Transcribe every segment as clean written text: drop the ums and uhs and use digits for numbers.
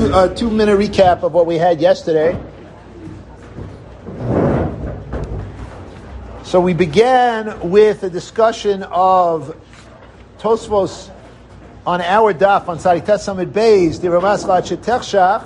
2-minute recap of what we had yesterday. So we began with a discussion of Tosfos on our daf on Saritas Samid Beis, the Ramas Chetechshach,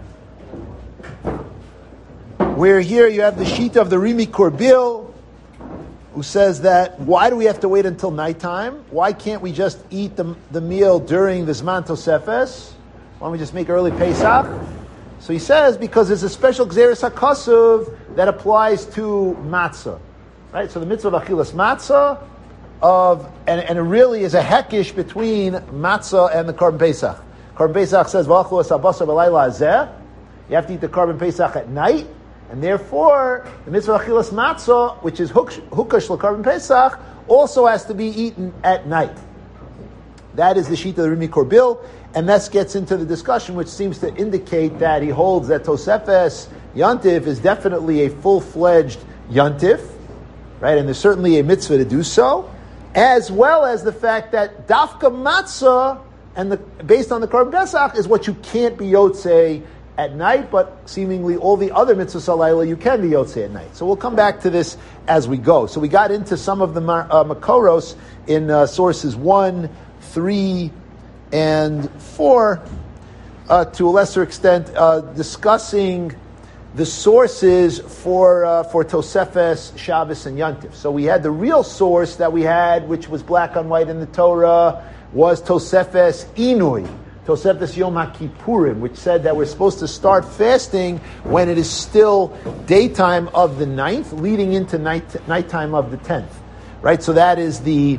where here you have the sheet of the Rimi Korbil, who says that why do we have to wait until nighttime? Why can't we just eat the meal during the Zman Tosefes? Why don't we just make early Pesach? So he says because there's a special Gzeres HaKasuv that applies to matzah. Right? So the mitzvah of Achilas Matzah, and it really is a hekish between matzah and the Korban Pesach. Korban Pesach says, V'achlu es habasar b'layla hazeh. You have to eat the Korban Pesach at night, and therefore, the mitzvah of Achilas Matzah, which is hukash l'Korban Pesach, also has to be eaten at night. That is the sheet of the Rimi Korbil, and that gets into the discussion, which seems to indicate that he holds that Tosefes Yantif is definitely a full-fledged Yantif, right? And there's certainly a mitzvah to do so, as well as the fact that Dafka Matzah, based on the Korban Pesach, is what you can't be Yotzei at night, but seemingly all the other mitzvahs halayla you can be Yotzei at night. So we'll come back to this as we go. So we got into some of the Makoros in sources 1, 3, and 4, to a lesser extent, discussing the sources for Tosefes, Shabbos, and Yantif. So we had the real source that we had, which was black on white in the Torah, was Tosefes Inui, Tosefes Yom HaKippurim, which said that we're supposed to start fasting when it is still daytime of the 9th, leading into nighttime of the 10th. Right? So that is the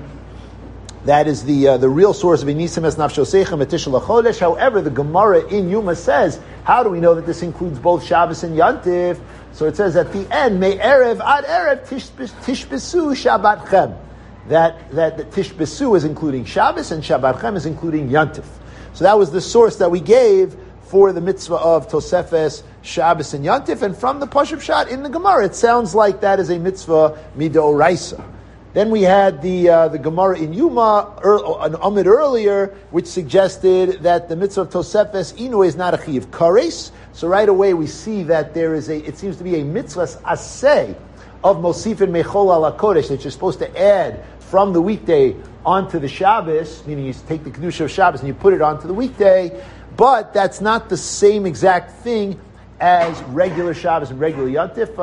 real source of Inisim es Nafshosechem etishel HaChodesh. However, the Gemara in Yuma says, how do we know that this includes both Shabbos and Yantif? So it says at the end, Me'erev ad erev tishbesu Shabbatchem. That the tishbesu is including Shabbos and Shabbatchem is including Yantif. So that was the source that we gave for the mitzvah of Tosefes, Shabbos, and Yantif. And from the Pashup Shot in the Gemara, it sounds like that is a mitzvah midoraisa. Then we had the Gemara in Yuma, an Amid earlier, which suggested that the mitzvah of Tosefes Inu is not a chiv kares. So right away we see that it seems to be a mitzvah aseh of Mosifin Mechol ala Kodesh that you're supposed to add from the weekday onto the Shabbos, meaning you take the Kedusha of Shabbos and you put it onto the weekday, but that's not the same exact thing as regular Shabbos and regular Yantif.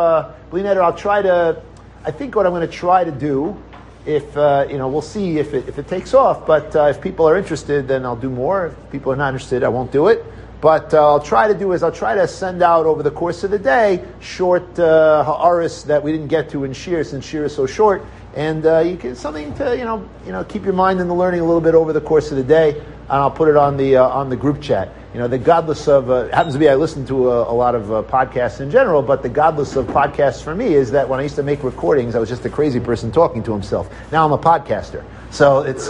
I think what I'm going to try to do, if we'll see if it takes off. But if people are interested, then I'll do more. If people are not interested, I won't do it. But I'll try to send out over the course of the day short ha'aris that we didn't get to in Shir, since Shir is so short, and you can something to keep your mind in the learning a little bit over the course of the day. And I'll put it on the group chat. The godless of happens to be I listen to a lot of podcasts in general, but the godless of podcasts for me is that when I used to make recordings, I was just a crazy person talking to himself. Now I'm a podcaster, so it's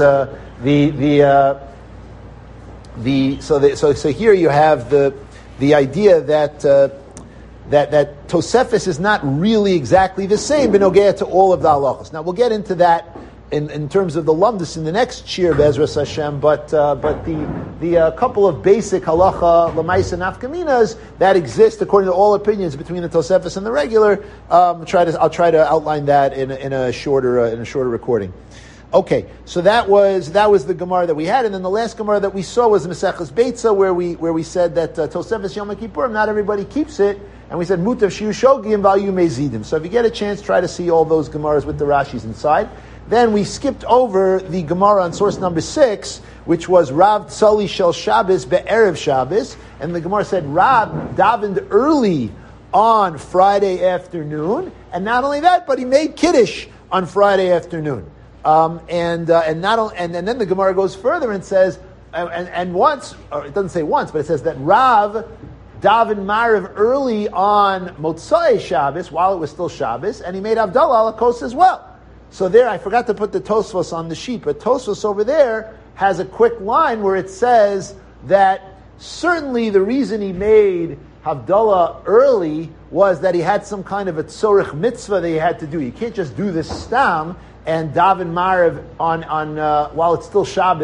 so here you have the idea that Tosefes is not really exactly the same b'nogea to all of the halachos. Now we'll get into that in terms of the lumdus in the next shir Be'ezras Hashem, but the couple of basic halacha l'maisa nafkaminas that exist according to all opinions between the Tosefes and the regular. I'll try to outline that in a shorter recording. Okay, so that was the Gemara that we had, and then the last Gemara that we saw was the Maseches Beitza, where we said that Tosefes Yom Kippurim, not everybody keeps it, and we said Mutav Shiu Shogim Vayu Mezidim. So if you get a chance, try to see all those Gemaras with the Rashis inside. Then we skipped over the Gemara on source number 6, which was Rav Tzali Shel Shabbos Be'erev Shabbos, and the Gemara said Rav davened early on Friday afternoon, and not only that, but he made Kiddush on Friday afternoon. And then the Gemara goes further and says, and once, or it doesn't say once, but it says that Rav davened Mariv early on Motzai Shabbos while it was still Shabbos, and he made Avdallah ala Kos as well. So there, I forgot to put the Tosfos on the sheet, but Tosfos over there has a quick line where it says that certainly the reason he made Havdalah early was that he had some kind of a tzorich mitzvah that he had to do. You can't just do this stam and daven Mariv on while it's still Shabbos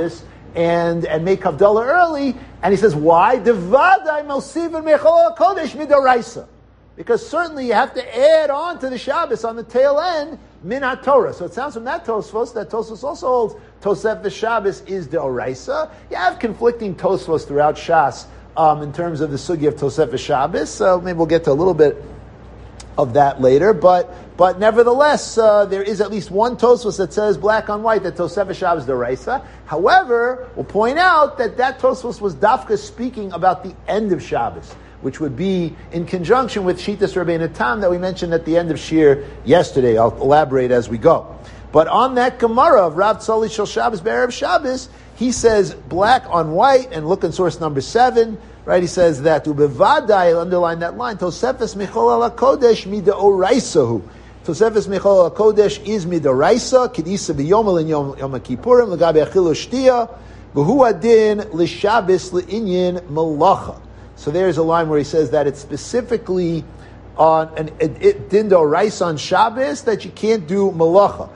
and make Havdalah early. And he says, why? Devadai Mosivin Mechol HaKodesh Midoraisa. Because certainly you have to add on to the Shabbos on the tail end, Min HaTorah. So it sounds from that Tosfos also holds Tosefes Shabbos is the Oraisa. You have conflicting Tosfos throughout Shas in terms of the sugi of Tosefes Shabbos. So maybe we'll get to a little bit of that later. But nevertheless, there is at least one Tosfos that says black on white that Tosefes Shabbos is the Oraisa. However, we'll point out that Tosfos was dafka speaking about the end of Shabbos, which would be in conjunction with Shitas Rabbeinu Tam that we mentioned at the end of Shir yesterday. I'll elaborate as we go. But on that Gemara of Rav Tzali Shel Shabbos Be'erev Shabbos, he says black on white, and look in source number 7, right? He says that Ubevadai, underline that line, Tosefes Michol Al HaKodesh Midaoraisahu. Tosefes Michol Al HaKodesh is Midaoraisa, Kedisa B'yomel in Yom Kippurim, L'gabe Achilu Shtia, V'hu Adin L'Shabbos L'Inyin Malacha. So there's a line where he says that it's specifically on an din d'oraisa on Shabbos that you can't do malacha.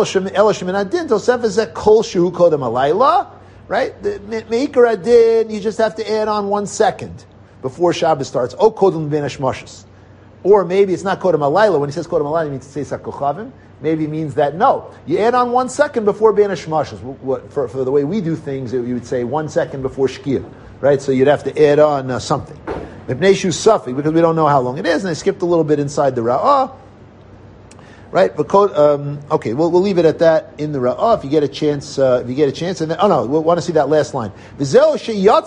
Right? The meikar adin, you just have to add on 1 second before Shabbos starts. O kodem ben hashmashos. Or maybe it's not kodem alayla. When he says kodem alayla, he means tzeisak kochavim. Maybe it means that no, you add on 1 second before ben hashmashos. For the way we do things, you would say 1 second before shkia. Right, so you'd have to add on something. Because we don't know how long it is, and I skipped a little bit inside the Ra'ah. Right, okay, we'll leave it at that in the Ra'ah if you get a chance. And then, we want to see that last line. So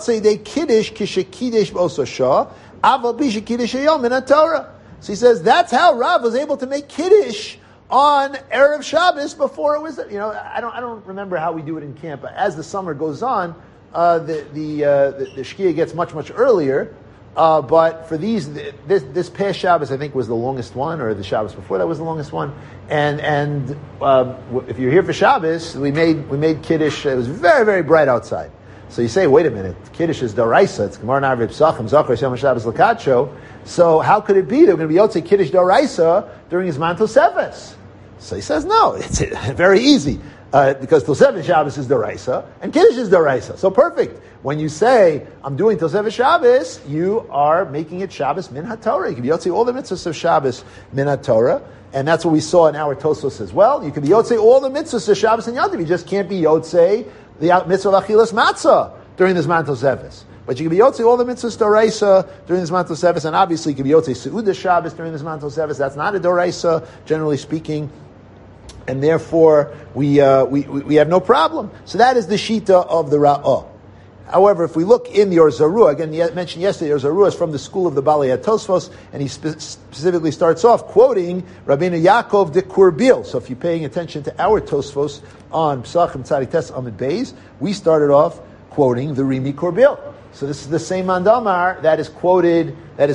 he says that's how Rav was able to make kiddush on Erev Shabbos before it was. I don't remember how we do it in camp, but as the summer goes on, the Shkia gets much earlier, but for this past Shabbos I think was the longest one, or the Shabbos before that was the longest one. And if you're here for Shabbos, we made Kiddush. It was very, very bright outside. So you say, wait a minute, Kiddush is Doraisa. It's Gemara Na'arei Psachim Zachar Yom Shabbos Lakacho. So how could it be they're going to be Yotzei Kiddush Doraisa during his Manto Sefes? So he says, no, it's very easy. Because Tosefes Shabbos is Doraisa, and Kiddush is Doraisa. So perfect. When you say, I'm doing Tosefes Shabbos, you are making it Shabbos Min HaTorah. You can be Yotzei all the mitzvahs of Shabbos Min HaTorah, and that's what we saw in our Tosfos as well. You can be Yotzei all the mitzvahs of Shabbos and Yontiv. You just can't be Yotzei the mitzvah of Achilas Matzah during this Zman Tosefes. But you can be Yotzei all the mitzvahs Doraisa during this Zman Tosefes, and obviously you can be Yotzei Seudah Shabbos during this Zman Tosefes. That's not a Doraisa, generally speaking. And therefore, we have no problem. So that is the Shita of the Ra'ah. However, if we look in the Or Zarua, again, I mentioned yesterday, Or Zarua is from the school of the Balei HaTosfos, and he specifically starts off quoting Rabbeinu Yaakov de Kurbil. So if you're paying attention to our Tosfos on Psachim Tzadik Tes Amid Beis, we started off quoting the Rimi Kurbil. So this is the same Mandamar that is quoted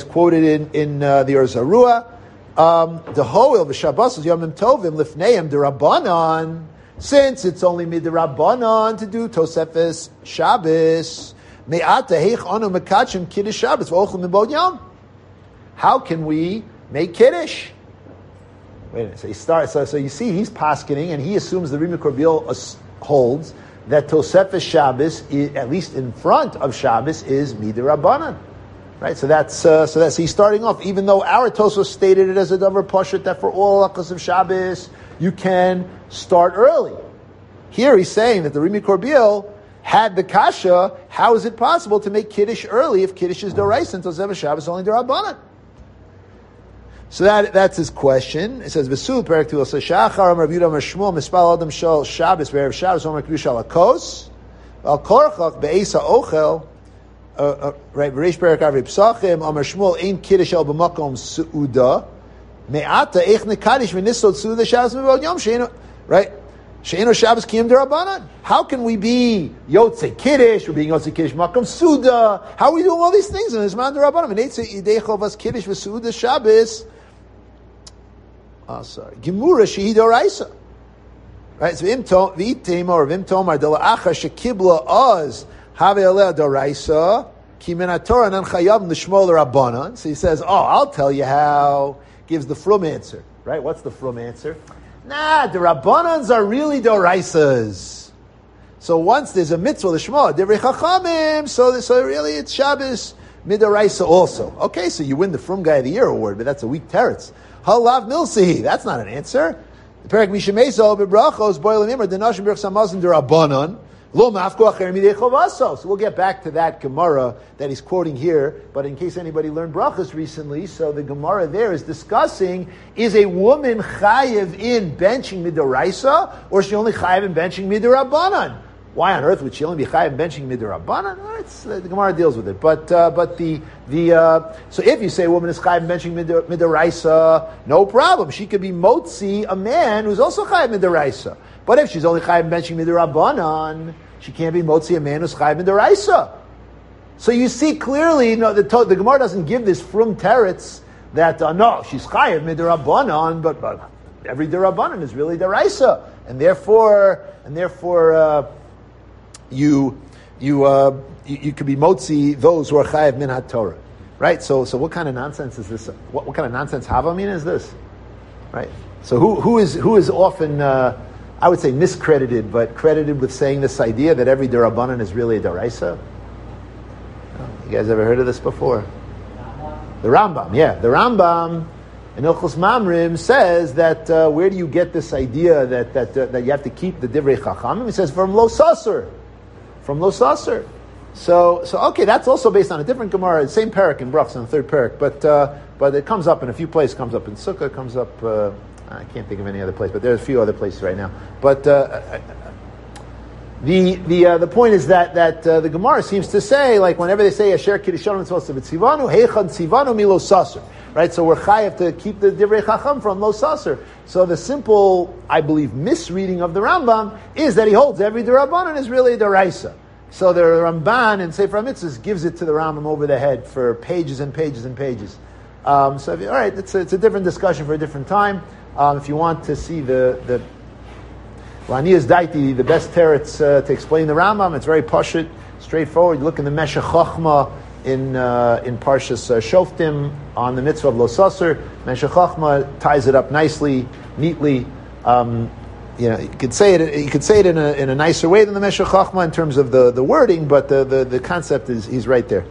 in the Or Zarua. The Hoil v'Shabbos Yomim Tovim Lifneim D'Rabbanan. Since it's only Midrabbanan to do Tosefes Shabbos, Me'ata Heich Anu Mekachim Kiddush Shabbos V'Ochlim Mibod Yom. How can we make Kiddush? Wait a minute. So he starts. So you see, he's paskening, and he assumes the Rimi Korbil holds that Tosefes Shabbos, at least in front of Shabbos, is Midrabbanan. Right, so that's he's starting off. Even though our Tosfos stated it as a davar pashut that for all halakas of Shabbos you can start early. Here he's saying that the Rimi Korbil had the kasha. How is it possible to make kiddush early if kiddush is doraisa and Tosefes Shabbos only derabanan? So that's his question. It says V'sul Perek Tu says Shachar Amar Rav Yehuda Amar Shmuel Mispal Adam Shal Shabbos Be'erev Shabbos Amar Kedusha Lakos Al Korchach Be'esa Ochel. Right, V'reish Perek Avrei Psachim Amar Shmuel Ein Kiddush El B'makom Seuda Me'ata Eich Nekadish V'nisod Seuda Shabbos Mevod Yom Sheinu. Right, Sheinu Shabbos Kiyam D'Rabbanan. How can we be Yotzei Kiddush? We're being Yotzei Kiddush Makom Seuda. How are we doing all these things in this man D'Rabbanan? V'neitzei Yidei Chovas Kiddush V'Seuda Shabbos. Gemura Shehi D'Oraisa. Right, so V'Item or V'Imtomar Dela Acha Shekibla Oz. So he says, I'll tell you how. Gives the Frum answer. Right? What's the Frum answer? The Rabbanans are really Doraisas. So once there's a mitzvah, the Shema, Divrei Chachamim, so really it's Shabbos Midaraisa also. Okay, so you win the Frum Guy of the Year award, but that's a weak teretz. Halav Milsi, that's not an answer. The Perek Mishemeso, Bebrachos, Boilim Imr, Denashim Berch Samazin Derabanan, Lo Mafko Acher Midei Chovaso. So we'll get back to that Gemara that he's quoting here, but in case anybody learned Brachos recently, so the Gemara there is discussing, is a woman chayiv in benching Midaraisa, or is she only chayiv in benching Midarabanan? Why on earth would she only be chayiv benching midirabanan? The Gemara deals with it, but so if you say a woman is chayiv benching midiraisa, no problem. She could be motzi a man who's also chayiv midiraisa. But if she's only chayiv benching midirabanan, she can't be motzi a man who's chayiv midiraisa. So you see clearly, the Gemara doesn't give this frum teretz that no, she's chayiv midirabanan, but every dirabanan is really deraisa, and therefore. You could be motzi those who are chayav min haTorah, right? So what kind of nonsense is this? What kind of nonsense Havamin is this, right? So who is often I would say miscredited, but credited with saying this idea that every derabanan is really a deraisa? You guys ever heard of this before? The Rambam, yeah, the Rambam in Ilchos Mamrim says that where do you get this idea that you have to keep the divrei chachamim? He says from Lo Sasur. From Lo Sasur. So okay, that's also based on a different Gemara, same parak in Brachos on the third parak, but it comes up in a few places. Comes up in Sukkah, comes up. I can't think of any other place, but there's a few other places right now. But the point is that the Gemara seems to say, like whenever they say Asher Kiddushanim Tzvos Tzivanu, Heichad Tzivanu Mi Lo Sasur. Right, so we're chayav to keep the divrei chacham from Lo Sasur. So the simple, I believe, misreading of the Rambam is that he holds every derabanan is really a deraisa. So the Ramban in Sefer HaMitzvahs gives it to the Rambam over the head for pages and pages and pages. All right, it's a different discussion for a different time. If you want to see the Lanias Daiti, the best teretz to explain the Rambam, it's very pashut, straightforward. You look in the Meshech Chochmah in Parshas Shoftim on the mitzvah of Lo Sasur. Meshech Chochmah ties it up nicely, neatly. You could say it in a nicer way than the Meshech Chochmah in terms of the wording, but the concept he's right there.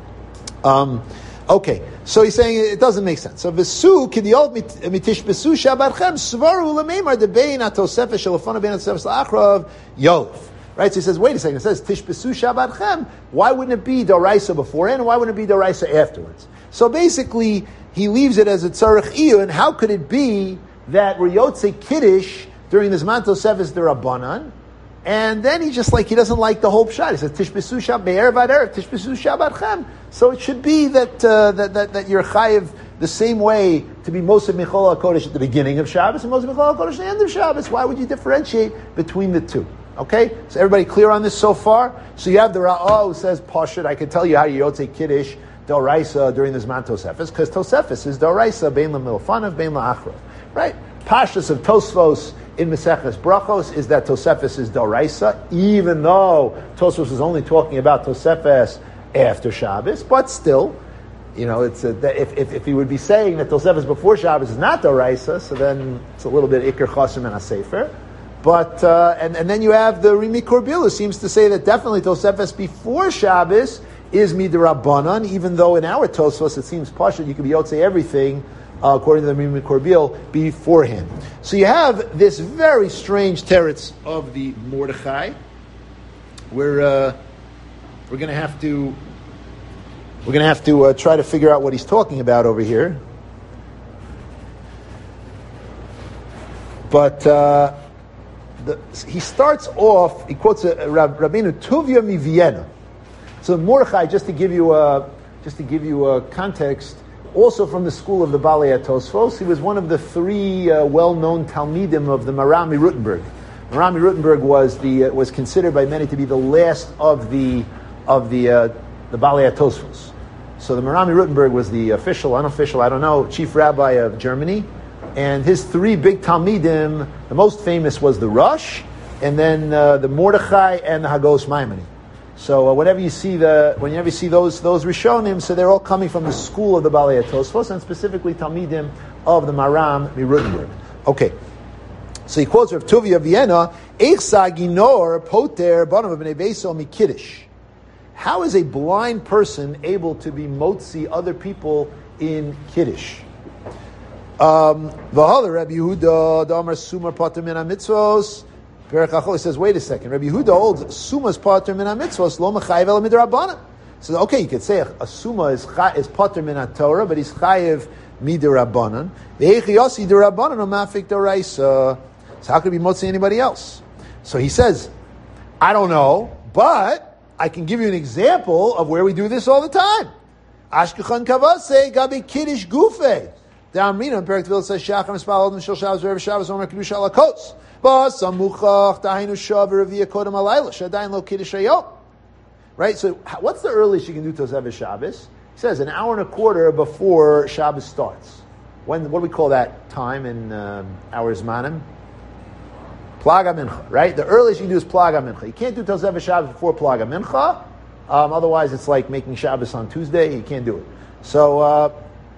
Okay, so he's saying it doesn't make sense. So v'su k'diol mitish besu shabarchem svaru l'meimar debein atosefes shelafana bein atosefes la'achrav yolif. Right, so he says, wait a second, it says, Tishbesu Shabbatchem. Why wouldn't it be Doraisa beforehand, and why wouldn't it be Doraisa afterwards? So basically, he leaves it as a Tzarech Iyun, and how could it be that we're Yotze Kiddush during this Manto Seves Derabanan, and then he doesn't like the whole Pshat. He says, Tishbesu Shabbat, Be'er V'Ader, Tishbesu Shabbatchem. So it should be that you're Chayiv the same way to be Moshe Michol HaKodesh at the beginning of Shabbos, and Moshe Michol HaKodesh at the end of Shabbos. Why would you differentiate between the two? Okay, so everybody clear on this so far? So you have the Ra'ah who says, Pashut, I can tell you how you Yotze Kiddush, Doraisa, during this Man Tosefes, because Tosefes is Doraisa, Bein LaMilfanav, Bein LaAchrav. Right? Pashtus of Tosfos in Meseches Brachos is that Tosefes is Doraisa, even though Tosfos is only talking about Tosefes after Shabbos, but still, it's if he would be saying that Tosefes before Shabbos is not Doraisa, so then it's a little bit Iker Chosim and a Sefer. But and then you have the Rimi Korbil, who seems to say that definitely Tosefes before Shabbos is Midrabanan, even though in our Tosfos it seems Pashut, you could be Yotze everything, according to the Rimi Korbil, beforehand. So you have this very strange teretz of the Mordechai. We're going to have to try to figure out what he's talking about over here. But he starts off. He quotes Rabbeinu Tuvia mi Vienna. So Mordechai, just to give you a context, also from the school of the Balei Tosfos, he was one of the three well-known Talmidim of the Marami Rutenberg. Marami Rutenberg was considered by many to be the last of the Balei Tosfos. So the Marami Rutenberg was the official, unofficial, I don't know, chief rabbi of Germany. And his three big Talmidim, the most famous was the Rosh, and then the Mordechai and the Hagos Maimoni. So whenever you see those Rishonim, so they're all coming from the school of the Balei Tosfos, and specifically Talmidim of the Maram Rutenberg. Okay, So he quotes Rav Tuvia of Vienna, Eichsa ginor poter banav b'nei beso mikiddush. How is a blind person able to be motzi other people in Kiddush? V'hala Rabbi Yehuda damar sumar pater min ha-mitzvos. Perek Achol says, wait a second. Rabbi Yehuda holds suma's pater min ha-mitzvos lo mechayev el midrabanan. So okay, you could say a suma is pater min ha-Torah, but he's chayev midrabanan. Ve'echi yosi derabanan o mafik d'oraisa. So how could it be motzi anybody else? So he says, I don't know, but I can give you an example of where we do this all the time. Ashkechan kavase gabi kiddush gufe. The Amrina Perek Tvil says Shachar Mispal Odom Shel Shabbos Ve'erev Shabbos Omer Kiddush Ala Kos. Bas Samuchach Dainu Shav V'Revia Kodem Alayla Shadayin Lo Kiddush Hayom. Right. So what's the earliest you can do Tosefes Shabbos? He says an hour and a quarter before Shabbos starts. What do we call that time in our Zmanim? Plaga Mincha, right? The earliest you can do is Plaga Mincha. You can't do Tosefes Shabbos before Plaga Mincha. Otherwise, it's like making Shabbos on Tuesday. You can't do it. But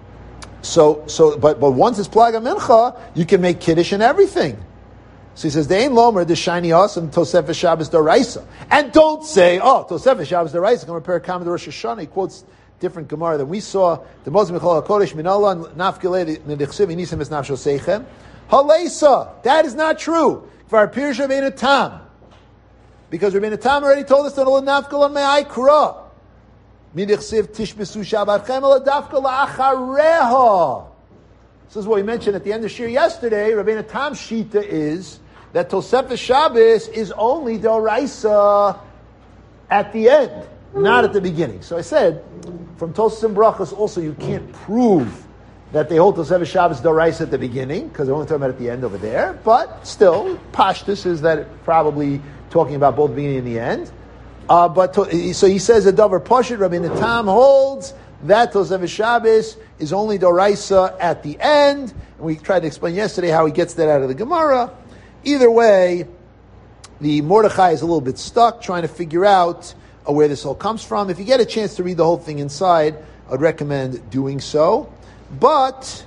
once it's Plaga Mincha, you can make Kiddush and everything. So he says, "They ain't lomer the shiny awesome Tosefes Shabbos Doraisa." And don't say, "Oh, Tosefes Shabbos Doraisa." Come prepare Kam Rosh Hashanah. He quotes different Gemara than we saw. The Moshe Michal Hakodesh Minallah Nafkele Nedichsiv Inisim Es Nafshel Seichem Halesa. That is not true. For our Pirush Rabbeinu Tam, because Rabbeinu Tam already told us that Lo Nafkel on Me'ai Kra Midichsiv Tishbesu Shabbatchem Lo Dafkel La'achareha. This is what we mentioned at the end of Shir yesterday. Rabbeinu Tam's shita is that Tosefes Shabbos is only Doraisa at the end, not at the beginning. So I said, from Tosefos and Brachos also you can't prove that they hold Tosefes Shabbos Doraisa at the beginning, because they're only talking about at the end over there. But still, Pashtus is that it's probably talking about both the beginning and the end. So he says a Dover Pashut, Rabbeinu Tam holds that Tosefes Shabbos is only Doraisa at the end. And we tried to explain yesterday how he gets that out of the Gemara. Either way, the Mordechai is a little bit stuck trying to figure out where this all comes from. If you get a chance to read the whole thing inside, I'd recommend doing so. But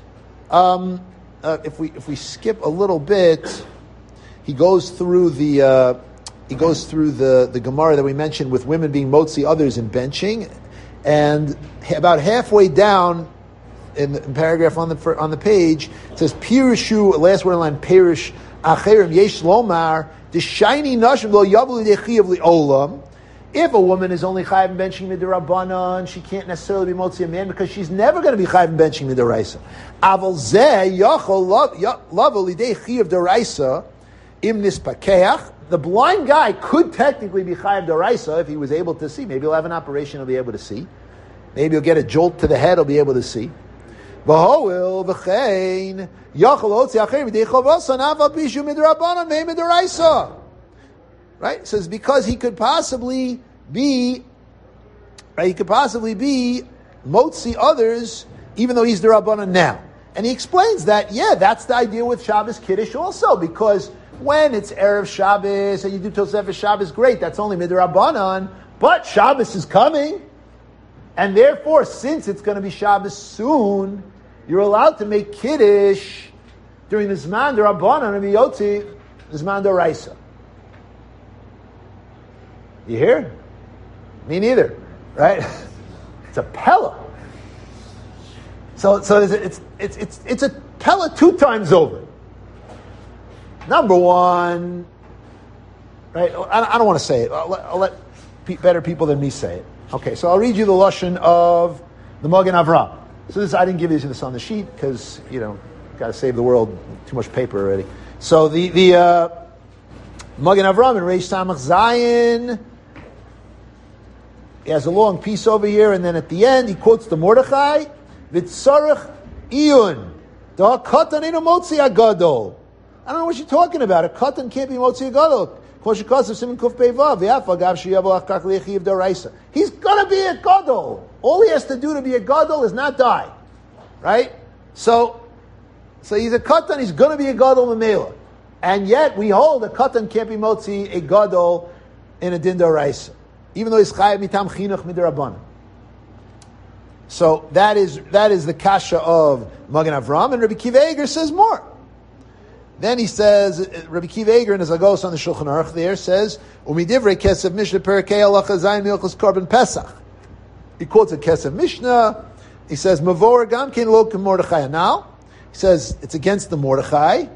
if we skip a little bit, he goes through the Gemara that we mentioned with women being motzi others in benching, and about halfway down in the paragraph on the page it says Pirushu, last word in line, Pirush Acherim Yesh Lomar the shiny nashim lo yavli dechiyav li olam. If a woman is only chayiv in benching midirabanan, she can't necessarily be motzi a man because she's never going to be chayiv in benching midiraisa. Aval zeh yachol lavo lidei chayiv deraisa im nispakeach. The blind guy could technically be chayiv deraisa if he was able to see. Maybe he'll have an operation, he'll be able to see. Maybe he'll get a jolt to the head, he'll be able to see. V'hoil v'chein yachol otzi acherim lidei chavasan aval bishu midirabanan me midiraisa. Right? It says because he could possibly be motzi others, even though he's the Rabbanan now. And he explains that, that's the idea with Shabbos Kiddush also, because when it's Erev Shabbos and you do Tosefes Shabbos, great, that's only Midrabanan, but Shabbos is coming, and therefore, since it's going to be Shabbos soon, you're allowed to make Kiddush during the Zman D'Rabbanan and Yotzi, the Zman D'Oraisa. You hear? Me neither, right? It's a Pella. So it's a Pella 2 times over. Number one, right? I don't want to say it. I'll let better people than me say it. Okay, so I'll read you the lashon of the Magen Avraham. So this I didn't give you this on the sheet because got to save the world. Too much paper already. So the Magen Avraham in Reish Samach Zayin. He has a long piece over here, and then at the end he quotes the Mordechai, "V'tzarech iyun, da katan eno motzi agadol." I don't know what you're talking about. A katan can't be motzi agadol. He's gonna be a gadol. All he has to do to be a gadol is not die, right? So he's a katan. He's gonna be a gadol memela, and yet we hold a katan can't be motzi a gadol in a din d'oraisa, even though he's chayav mitam chinuch midrabanan. So that is the kasha of Magen Avraham, and Rabbi Kiva Eger says more. Then he says, Rabbi Kiva Eger in his Agos on the Shulchan Aruch there says, Umidivrei Kesef Mishnah Perekei Halacha Zayin Milchus Korban Pesach. He quotes a Kesef Mishnah. He says, Mavor Gam Ken Lo Kem Mordechai. Now, he says, it's against the Mordechai.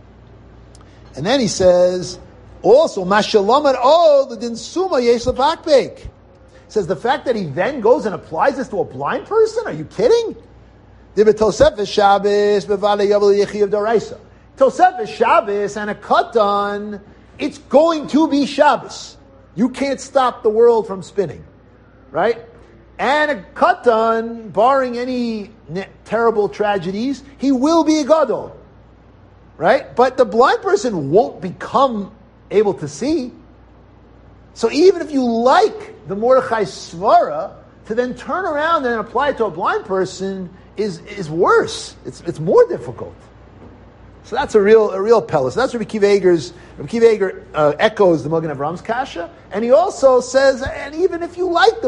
And then he says, also, Mashalom at the Din Suma Yesh Lepakbek. He says, the fact that he then goes and applies this to a blind person? Are you kidding? Tosefes Shabbos Bevale Yavel Yechiv Doraisa. Tosefes Shabbos and a katan, it's going to be Shabbos. You can't stop the world from spinning, right? And a katan, barring any terrible tragedies, he will be a gadol, right? But the blind person won't become able to see. So even if you like the Mordechai Svara, to then turn around and apply it to a blind person is worse. It's more difficult. So that's a real pella. So that's Rabbi Kiva Eger echoes the Magen Avram's kasha, and he also says, and even if you like the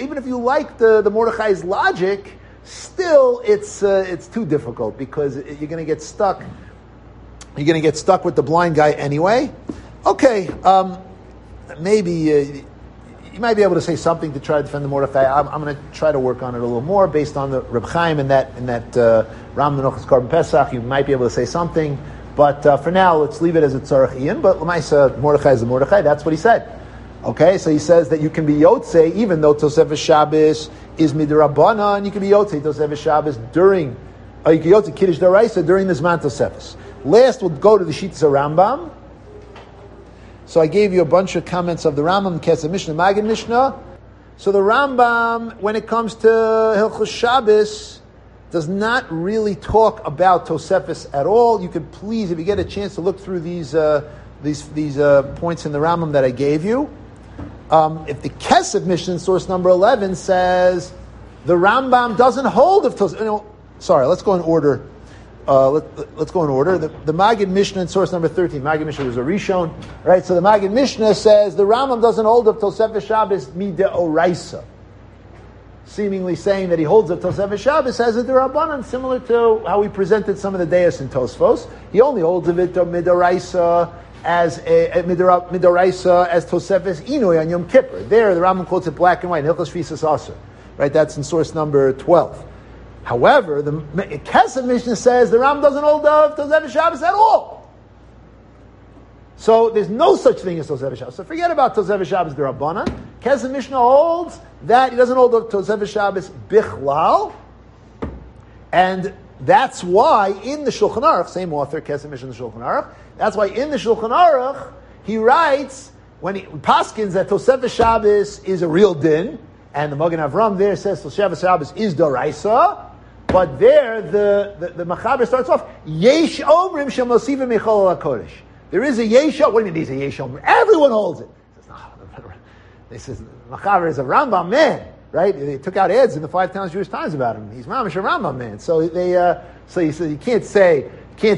Mordechai's logic, still it's too difficult because you're going to get stuck. You're going to get stuck with the blind guy anyway. Okay, maybe you might be able to say something to try to defend the Mordechai. I'm going to try to work on it a little more based on the Reb Chaim and that Ram Menochas Korban Pesach. You might be able to say something, but for now, let's leave it as a tzarech ian. But L'maisa, Mordechai is a Mordechai. That's what he said. Okay, so he says that you can be Yotzei even though Tosefes Shabbos is midrabanan. You can be Yotzei Tosefes Shabbos during, or you can Yotzei Kiddush Daraisa during the Zman Tosefes. Last, we'll go to the Shittas Rambam. So I gave you a bunch of comments of the Rambam, Kesef Mishnah, Magen Mishnah. So the Rambam, when it comes to Hilchos Shabbos, does not really talk about Tosefes at all. You could please, if you get a chance to look through these points in the Rambam that I gave you. If the Kesef Mishnah in source number 11 says the Rambam doesn't hold of Tosefes, let's go in order. Let's go in order. The Maggid Mishnah in source number 13. Maggid Mishnah was a Rishon, right? So the Maggid Mishnah says the Rambam doesn't hold of Tosefes Shabbos mideoraisa, seemingly saying that he holds of Tosefes Shabbos as a derabanan, similar to how we presented some of the Deis in Tosfos. He only holds of it midoraisa as midoraisa as Tosefes Inui on Yom Kippur. There, the Rambam quotes it black and white. Hilchos Shvisas Aser, right? That's in source number 12. However, the Kesef Mishnah says the Ram doesn't hold of Tosefes Shabbos at all. So there's no such thing as Tosefes Shabbos. So forget about Tosefes Shabbos d'Rabbanan. Kesef Mishnah holds that he doesn't hold of Tosefes Shabbos bichlal, and that's why in the Shulchan Aruch, same author, Kesef Mishnah, the Shulchan Aruch. That's why in the Shulchan Aruch he writes when he paskins that Tosefes Shabbos is a real din, and the Magen Avram there says Tosefes Shabbos is d'Oraisa. But there, the Machaber starts off, Yesh Omrim Shemosivim Michol HaKodesh. There is a Yesh Omrim. What do you mean there's a Yesh Omrim? Everyone holds it. They says, Machaber is a Rambam man, right? They took out ads in the 5 Towns Jewish Times about him. He's Mamish a Rambam man. So you can't say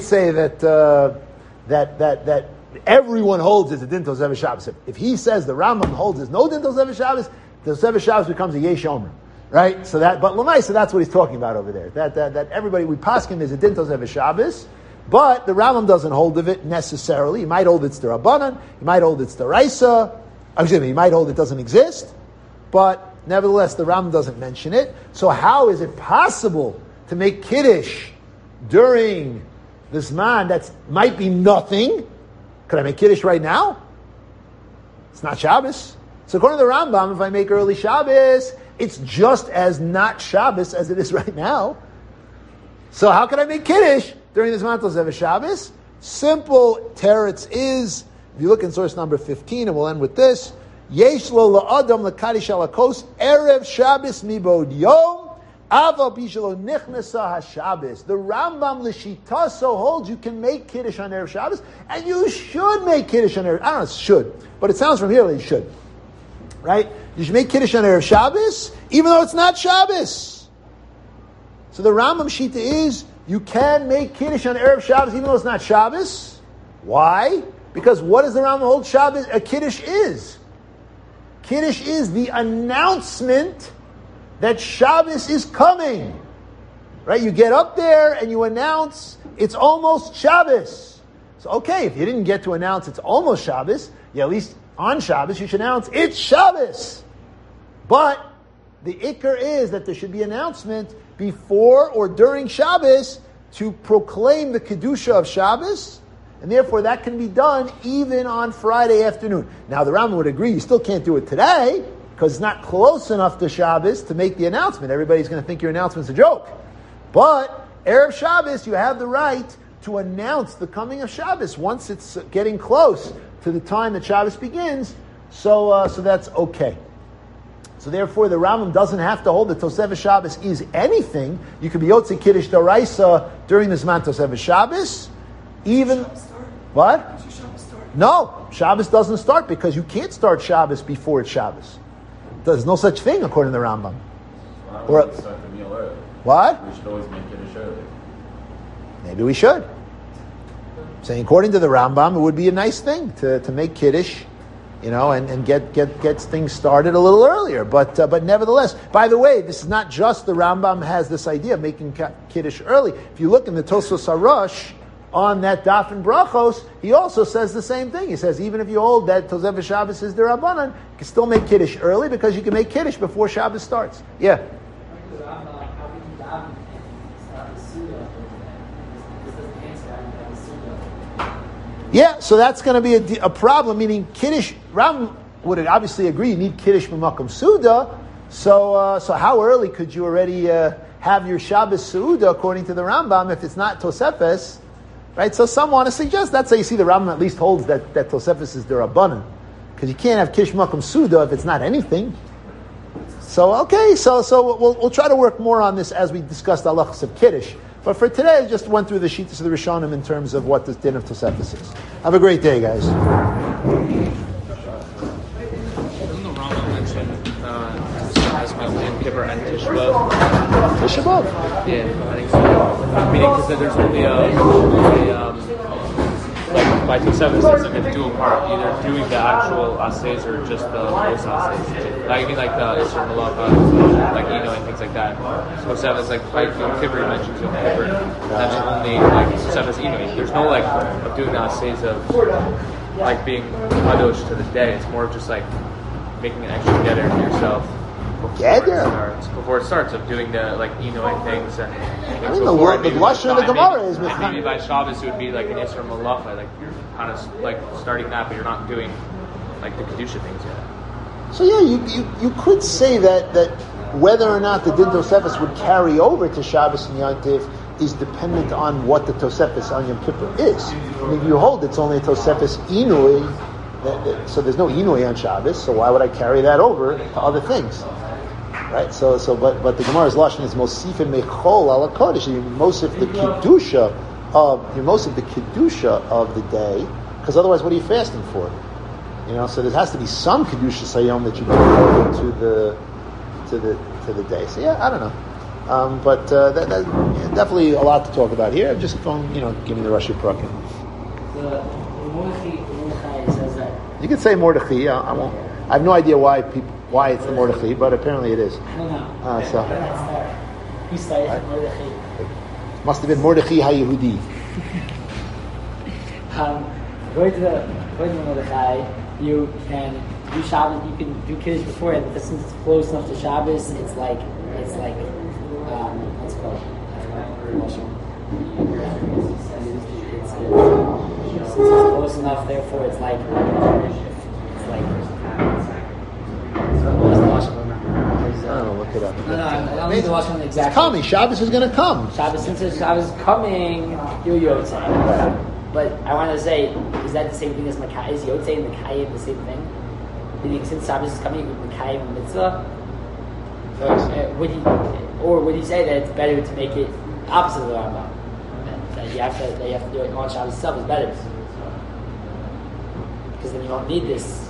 that everyone holds as a Din Tosefes Shabbos. If he says the Rambam holds as no Din Tosefes Shabbos, Tosefes Shabbos becomes a Yesh Omrim. Right, so that's what he's talking about over there. That everybody we paskin is a din Tosefes Shabbos, but the Rambam doesn't hold of it necessarily. He might hold it's the Rabbanan, he might hold it's the Raisa. He might hold it doesn't exist, but nevertheless the Rambam doesn't mention it. So how is it possible to make kiddush during this man that might be nothing? Could I make kiddush right now? It's not Shabbos. So according to the Rambam, if I make early Shabbos, it's just as not Shabbos as it is right now. So how can I make Kiddush during this Zman Tosefes Shabbos? Simple teretz is, if you look in source number 15, and we'll end with this, Yesh lo la'adam l'kadish alakos erev Shabbos mibod yom aval bishalo nichnasa ha-Shabbos. The Rambam l'shitaso holds you can make Kiddush on erev Shabbos, and you should make Kiddush on erev. I don't know, should, but it sounds from here that you should. Right? You should make Kiddush on Erev Shabbos, even though it's not Shabbos. So the Rambam Shita is, you can make Kiddush on Erev Shabbos, even though it's not Shabbos. Why? Because what does the Rambam hold Shabbos? A Kiddush is. Kiddush is the announcement that Shabbos is coming. Right? You get up there and you announce it's almost Shabbos. So okay, if you didn't get to announce it's almost Shabbos, at least on Shabbos you should announce it's Shabbos. But the ikar is that there should be announcement before or during Shabbos to proclaim the Kedusha of Shabbos, and therefore that can be done even on Friday afternoon. Now the Rambam would agree you still can't do it today, because it's not close enough to Shabbos to make the announcement. Everybody's going to think your announcement's a joke. But Erev Shabbos, you have the right to announce the coming of Shabbos once it's getting close to the time that Shabbos begins. So that's okay. So therefore, the Rambam doesn't have to hold that Tosefes Shabbos is anything. You could be Yotze Kiddush D'Oraisa during the Zman Tosefes Shabbos. Even what? No, Shabbos doesn't start because you can't start Shabbos before it's Shabbos. There's no such thing according to the Rambam. Why don't we start the meal early? What? We should always make Kiddush early. Maybe we should. Saying according to the Rambam, it would be a nice thing to make Kiddush, and get things started a little earlier. But nevertheless, by the way, this is not just the Rambam has this idea of making Kiddush early. If you look in the Tosfos HaRosh on that Daf in Brachos, he also says the same thing. He says even if you hold that Tosefes Shabbos is the Rabbanan, you can still make Kiddush early because you can make Kiddush before Shabbos starts. Yeah. Yeah, so that's going to be a problem, meaning Kiddush, Ram would obviously agree you need Kiddush b'makom Suda, so how early could you already have your Shabbos Suda according to the Rambam if it's not Tosefes, right? So some want to suggest that's how you see the Rambam at least holds that Tosefes is the Rabbanan, because you can't have Kiddush b'makom Suda if it's not anything. So okay, so we'll try to work more on this as we discuss the halachas of Kiddush. But for today, I just went through the Shittas of the Rishonim in terms of what the din of Tosefes is. Have a great day, guys. Doesn't the Rambam mention as well in Kippur and Tisha B'Av? Tisha B'Av. Yeah, I think so. Meaning because there's only like by Tosefes, it's like a dual part, either doing the actual assays or just the post assays. Like I mean, like the Isser Malacha, like and things like that. So Tosefes, like Yom Kippur, you mentioned Yom Kippur, that's only like Tosefes There's no like of doing the assays of like being kadosh to the day. It's more just like making an extra getter for yourself. Before it starts of doing the like things and I mean the lashon of the Gemara is maybe by Shabbos it would be like an Isser Malacha, like you're kind of like starting that, but you're not doing like the kedusha things yet. So yeah, you could say that whether or not the din Tosefes would carry over to Shabbos and Yom Tov is dependent on what the Tosefes on Yom Kippur is. I mean, if you hold it's only a Tosefes Inui, so there's no Inui on Shabbos, so why would I carry that over to other things? Right, but the Gemara's lashon is mosifim mechol ala kodesh. You mosif the kedusha of the day, because otherwise, what are you fasting for? So there has to be some kedusha sayom that you put over to the day. So yeah, I don't know, but that's definitely a lot to talk about here. I'm just giving the Rashi Prakim. The Mordechai says that. You could say Mordechai. I won't. I have no idea why it's the Mordechai, but apparently it is. I don't know. Who started Mordechai? Must have been Mordechai HaYehudi. According to Mordechai, you can do Shabbos. You can do Kiddush before it, but since it's close enough to Shabbos, it's like what's it called? Since it's close enough, therefore it's like. I don't know, look it up. No, I don't need to watch one exactly. It's coming. Shabbos is going to come. Shabbos, since Shabbos is coming, you're Yotzei. But I want to say, is that the same thing as Makai? Is Yotzei and Makai the same thing? Meaning, since Shabbos is coming, Makai and Mitzvah? Would he say that it's better to make it opposite of the Rambam? That you have to do it on Shabbos itself is better. Because then you don't need this.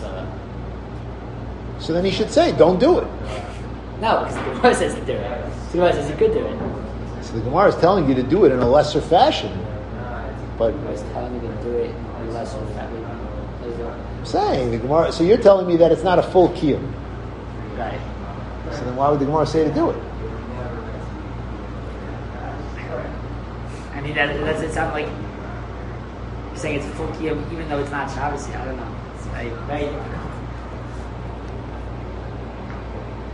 So then he should say, don't do it. No, because the Gemara says to do it. The Gemara says you could do it. So the Gemara is telling you to do it in a lesser fashion. But It's telling you to do it in a lesser fashion. I'm saying, the Gemara, so you're telling me that it's not a full kiyum. Right. So then why would the Gemara say to do it? I mean, that doesn't sound like You're saying it's a full kiyum even though it's not Shabbos. I don't know. It's very, very difficult.